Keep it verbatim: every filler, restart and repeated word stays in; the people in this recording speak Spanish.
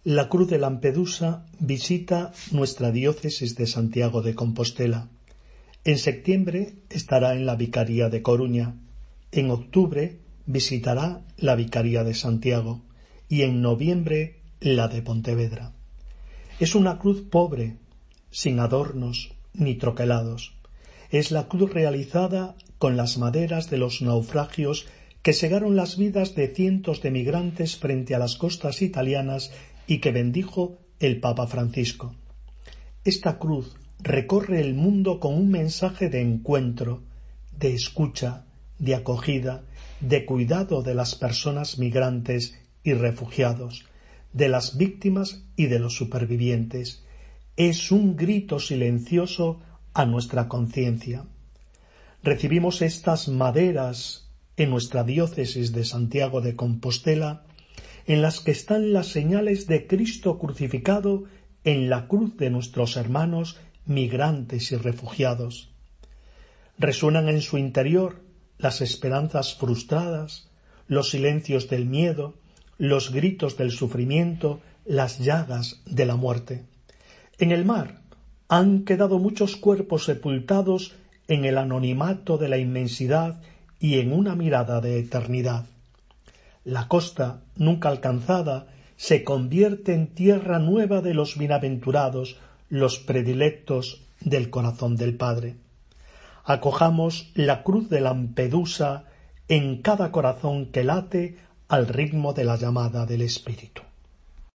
La Cruz de Lampedusa visita nuestra diócesis de Santiago de Compostela. En septiembre estará en la Vicaría de Coruña. En octubre visitará la Vicaría de Santiago y en noviembre la de Pontevedra. Es una cruz pobre, sin adornos ni troquelados. Es la cruz realizada con las maderas de los naufragios que cegaron las vidas de cientos de migrantes frente a las costas italianas y que bendijo el Papa Francisco. Esta cruz recorre el mundo con un mensaje de encuentro, de escucha, de acogida, de cuidado de las personas migrantes y refugiados, de las víctimas y de los supervivientes. Es un grito silencioso a nuestra conciencia. Recibimos estas maderas en nuestra diócesis de Santiago de Compostela, en las que están las señales de Cristo crucificado en la cruz de nuestros hermanos migrantes y refugiados. Resuenan en su interior las esperanzas frustradas, los silencios del miedo, los gritos del sufrimiento, las llagas de la muerte. En el mar han quedado muchos cuerpos sepultados en el anonimato de la inmensidad y en una mirada de eternidad. La costa, nunca alcanzada, se convierte en tierra nueva de los bienaventurados, los predilectos del corazón del Padre. Acojamos la cruz de Lampedusa en cada corazón que late al ritmo de la llamada del Espíritu.